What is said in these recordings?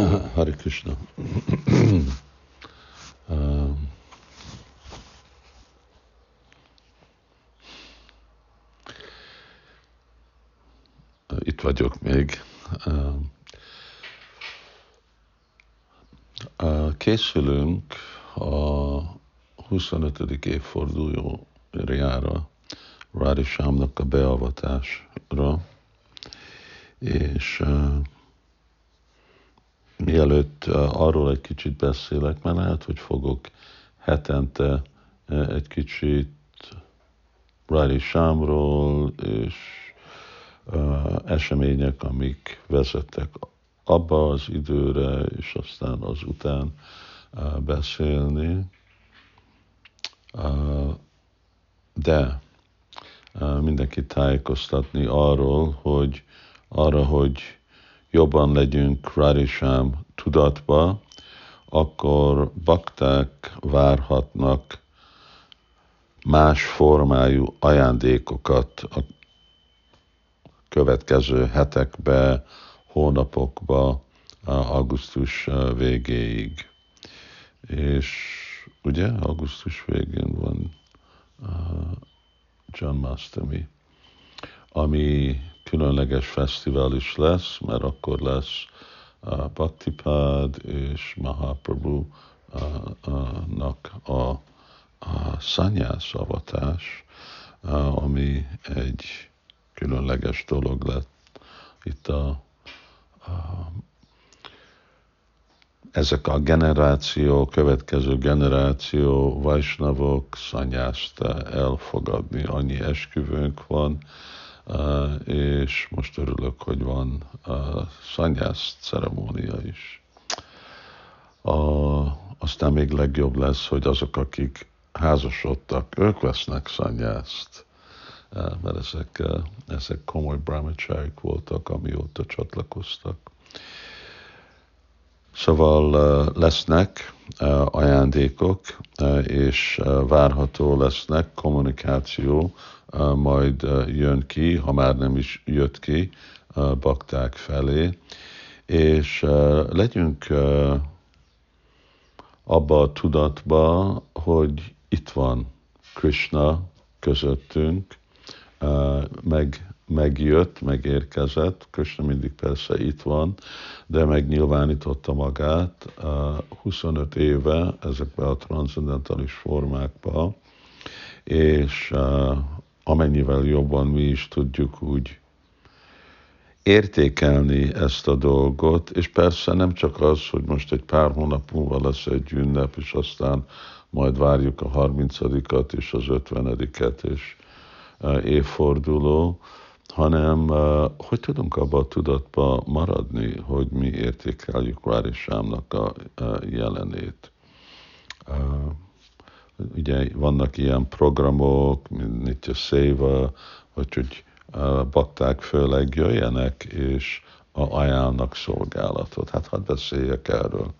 Hare Krishna. Itt vagyok még. Készülünk a 25. évfordulójára, Radha Shyamnak a beavatásra, és mielőtt arról egy kicsit beszélek, mert lehet, hogy fogok hetente egy kicsit Radha Shyamról és események, amik vezettek abba az időre, és aztán az után beszélni. De mindenkit tájékoztatni arra, hogy jobban legyünk Radha Shyam tudatba, akkor bakták várhatnak más formájú ajándékokat a következő hetekbe, hónapokba, augusztus végéig. És ugye, augusztus végén van Janmashtami, ami különleges fesztivál is lesz, mert akkor lesz Bhaktipád és Mahaprabhu-nak a szanyász avatás, ami egy különleges dolog lett. Itt ezek a következő generáció Vaisnavok szanyászt elfogadni. Annyi esküvőnk van, és most örülök, hogy van szanyász ceremónia is. Aztán még legjobb lesz, hogy azok, akik házasodtak, ők vesznek szanyászt, mert ezek komoly brahmacharik voltak, amióta csatlakoztak. Szóval lesznek ajándékok, és várható lesznek kommunikáció, majd jön ki, ha már nem is jött ki, bakták felé, és legyünk abba a tudatba, hogy itt van Krishna közöttünk, megérkezett, Krishna mindig persze itt van, de megnyilvánította magát 25 éve ezekben a transzendentális formákban, és amennyivel jobban mi is tudjuk úgy értékelni ezt a dolgot, és persze nem csak az, hogy most egy pár hónap múlva lesz egy ünnep, és aztán majd várjuk a 30-at és az 50-et és évforduló, hanem hogy tudunk abban a tudatban maradni, hogy mi értékeljük Radha Shyamnak a jelenét. Ugye vannak ilyen programok, mint Nitya Seva, hogy bakták főleg jöjjenek, és ajánlnak szolgálatot. Hát hadd beszéljek erről.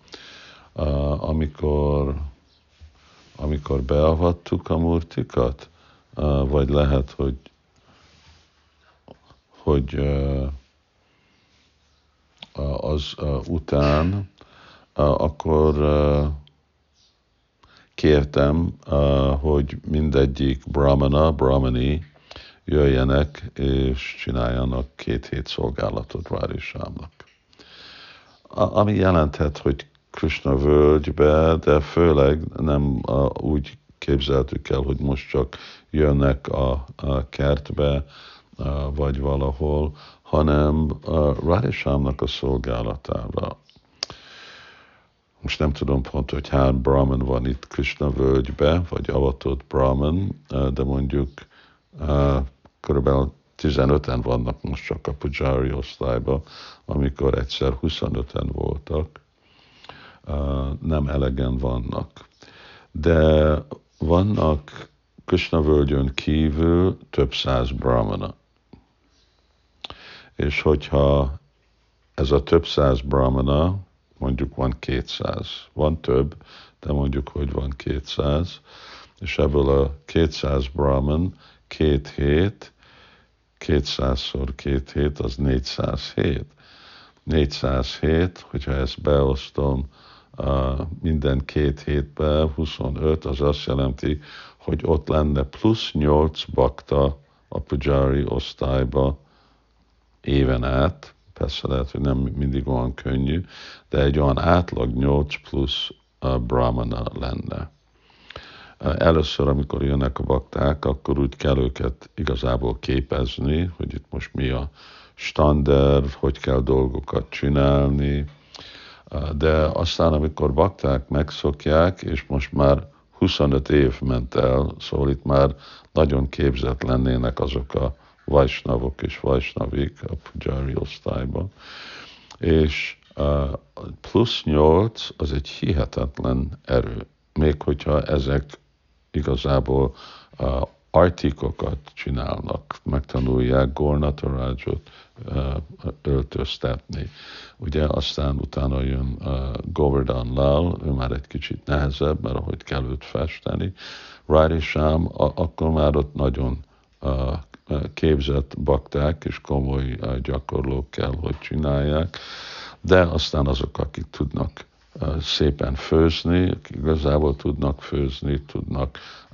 Amikor beavattuk a murtikat, vagy lehet, hogy az után, akkor kértem, hogy mindegyik brahmani jöjjenek és csináljanak 2 hét szolgálatot Radha Shyamnak. Ami jelenthet, hogy Krishna völgybe, de főleg nem úgy képzeltük el, hogy most csak jönnek a kertbe, vagy valahol, hanem Radha Shyamnak a szolgálatára. Most nem tudom pont, hogy hány brahman van itt Krishna völgybe, vagy avatott brahman, de mondjuk körülbelül 15-en vannak most csak a pujari osztályban, amikor egyszer 25-en voltak. Nem elegen vannak. De vannak Krishna völgyön kívül több száz brahmana. És hogyha ez a több száz brahmana, mondjuk van 200, van több, de mondjuk, hogy van 200, és ebből a 200 brahman 2 hét, 200-szor 2 hét, az 400 hét. 407, hogyha ezt beosztom minden 2 hétbe, 25, az azt jelenti, hogy ott lenne plusz 8 bakta a pujari osztályba éven át. Persze lehet, hogy nem mindig olyan könnyű, de egy olyan átlag 8 plusz brahmana lenne. Először, amikor jönnek a bakták, akkor úgy kell őket igazából képezni, hogy itt most mi a standard, hogy kell dolgokat csinálni, de aztán, amikor bakták megszokják, és most már 25 év ment el, szóval itt már nagyon képzett lennének azok a vajsnavok és vajsnavik a pujari osztályban, és plusz 8 az egy hihetetlen erő, még hogyha ezek igazából artikokat csinálnak, megtanulják Gornatarajot öltöztetni. Ugye aztán utána jön Govardhan Lal, ő már egy kicsit nehezebb, mert ahogy kell őt festeni. Radhe Shyam, akkor már ott nagyon képzett bakták és komoly gyakorlók kell, hogy csinálják, de aztán azok, akik tudnak szépen főzni, igazából tudnak főzni, tudnak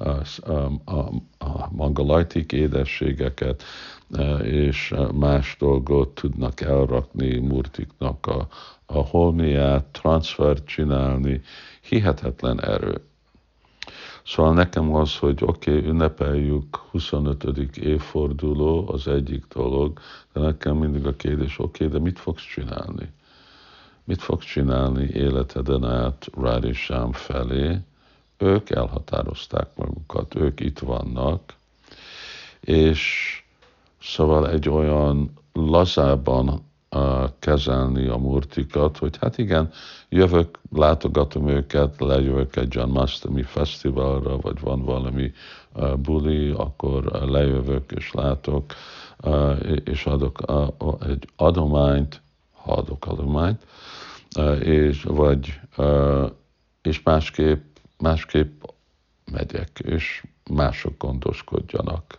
a mangalajtik édességeket, és más dolgot tudnak elrakni murtiknak a holmiát, transfert csinálni, hihetetlen erő. Szóval nekem az, hogy ünnepeljük 25. évforduló, az egyik dolog, de nekem mindig a kérdés, de mit fogsz csinálni? Mit fogsz csinálni életeden át Radhe Shyam felé? Ők elhatározták magukat, ők itt vannak, és szóval egy olyan lazában kezelni a murtikat, hogy hát igen, jövök, látogatom őket, lejövök egy Janmashtami fesztiválra, vagy van valami buli, akkor lejövök és látok, és adok egy adományt, ha adok adományt, és másképp megyek, és mások gondoskodjanak.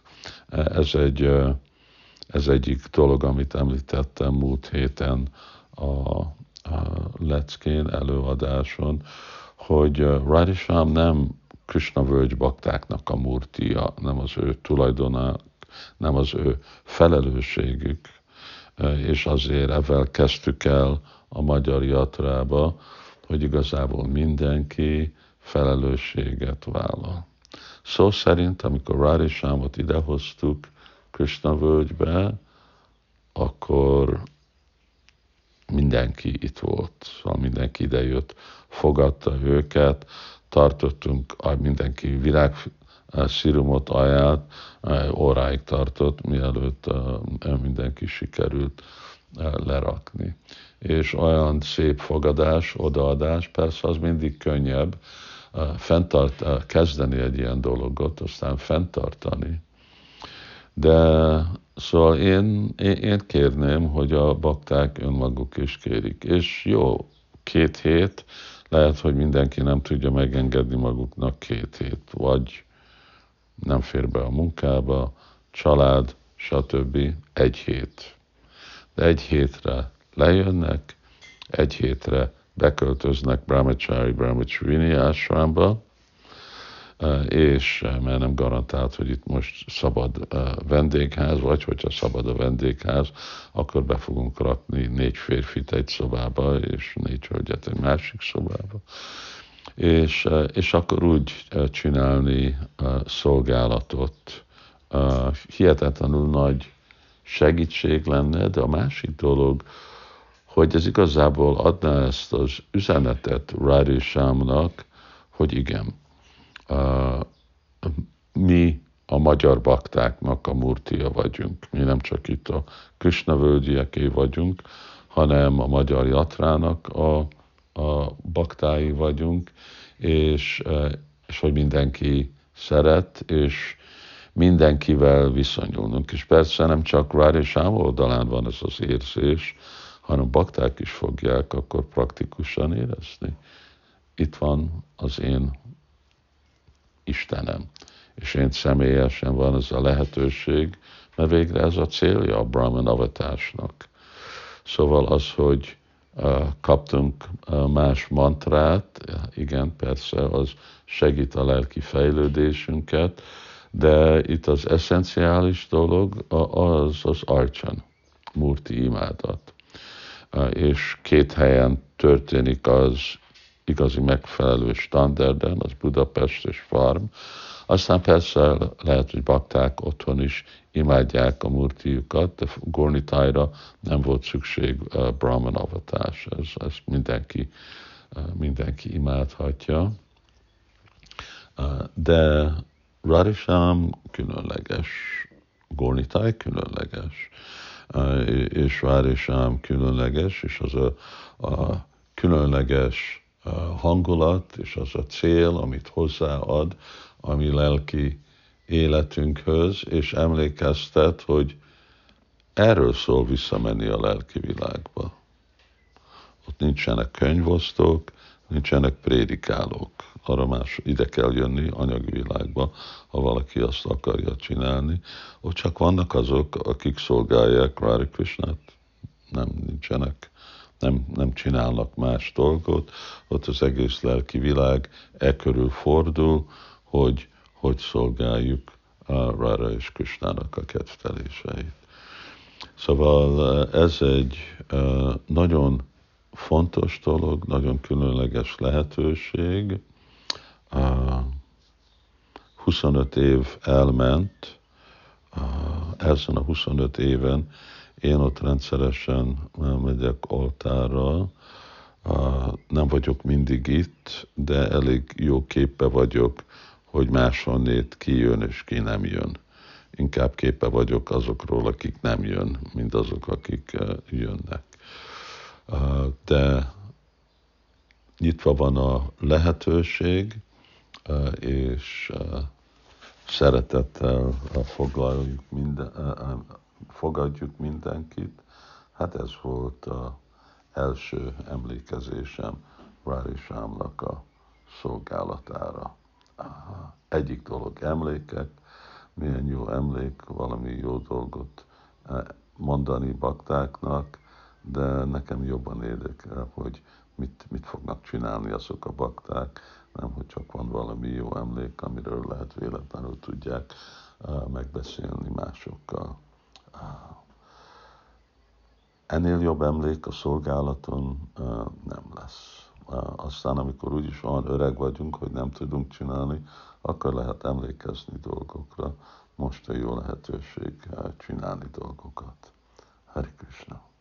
Ez egyik dolog, amit említettem múlt héten a leckén, előadáson, hogy Radhe Shyam nem Krishna völgy baktáknak a murtia, nem az ő tulajdona, nem az ő felelősségük, és azért ezzel kezdtük el a magyar jatrába, hogy igazából mindenki felelősséget vállal. Szó szerint, amikor Radhe Shyamot idehoztuk Krishna völgybe, akkor mindenki itt volt, szóval mindenki idejött, fogadta őket, tartottunk, mindenki virágszirumot ajánlt, óráig tartott, mielőtt mindenki sikerült lerakni. És olyan szép fogadás, odaadás, persze az mindig könnyebb, kezdeni egy ilyen dologot, aztán fenntartani. De szóval én kérném, hogy a bakták önmaguk is kérik. És jó, 2 hét, lehet, hogy mindenki nem tudja megengedni maguknak 2 hét, vagy nem fér be a munkába, család, stb. 1 hét. De 1 hétre lejönnek, 1 hétre beköltöznek Brahmachari Ashramba, és mert nem garantált, hogy itt most szabad vendégház, vagy hogyha szabad a vendégház, akkor be fogunk rakni 4 férfit egy szobába, és 4 hölgyet egy másik szobába. És akkor úgy csinálni szolgálatot. Hihetetlenül nagy segítség lenne, de a másik dolog, hogy ez igazából adná ezt az üzenetet Radhe Shyamnak, hogy igen, mi a magyar baktáknak a murtia vagyunk. Mi nem csak itt a Krishna völgyeké vagyunk, hanem a magyar jatrának a baktái vagyunk, és hogy mindenki szeret, és mindenkivel viszonyulunk. És persze nem csak Radhe Shyam oldalán van ez az érzés, hanem bakták is fogják akkor praktikusan érezni. Itt van az én Istenem, és én személyesen van ez a lehetőség, mert végre ez a célja a Brahman avatásnak. Szóval az, hogy kaptunk más mantrát, igen, persze, az segít a lelki fejlődésünket, de itt az eszenciális dolog az arcsan, murti imádat. És két helyen történik az igazi megfelelő standarden, az Budapest és Farm. Aztán persze lehet, hogy bakták otthon is imádják a murtiukat, de Gornitájra nem volt szükség Brahman avatás, ez mindenki imádhatja. De Radhisham különleges, Gornitáj különleges, és Radhisham különleges, és az a különleges hangulat, és az a cél, amit hozzáad a mi lelki életünkhöz, és emlékeztet, hogy erről szól visszamenni a lelki világba. Ott nincsenek könyvosztók, nincsenek prédikálók. Arra más ide kell jönni anyagi világba, ha valaki azt akarja csinálni. Ott csak vannak azok, akik szolgálják Radha Krishnát, nem csinálnak más dolgot. Ott az egész lelki világ körül fordul, hogy szolgáljuk a Radha és Krishnának a kedvteléseit. Szóval ez egy nagyon fontos dolog, nagyon különleges lehetőség. 25 év elment, ezen a 25 éven én ott rendszeresen megyek oltárra, nem vagyok mindig itt, de elég jó képbe vagyok, hogy máshonnét ki jön és ki nem jön. Inkább képe vagyok azokról, akik nem jön, mint azok, akik jönnek. De nyitva van a lehetőség, és szeretettel fogadjuk mindenkit. Hát ez volt az első emlékezésem Radhishamnak a szolgálatára. Egyik dolog emlékek, milyen jó emlék, valami jó dolgot mondani baktáknak, de nekem jobban érdekel, hogy mit fognak csinálni azok a bakták, nem hogy csak van valami jó emlék, amiről lehet véletlenül tudják megbeszélni másokkal. Ennél jobb emlék a szolgálaton nem lesz. Aztán, amikor úgyis olyan öreg vagyunk, hogy nem tudunk csinálni, akkor lehet emlékezni dolgokra. Most a jó lehetőség csinálni dolgokat. Hare Krishna.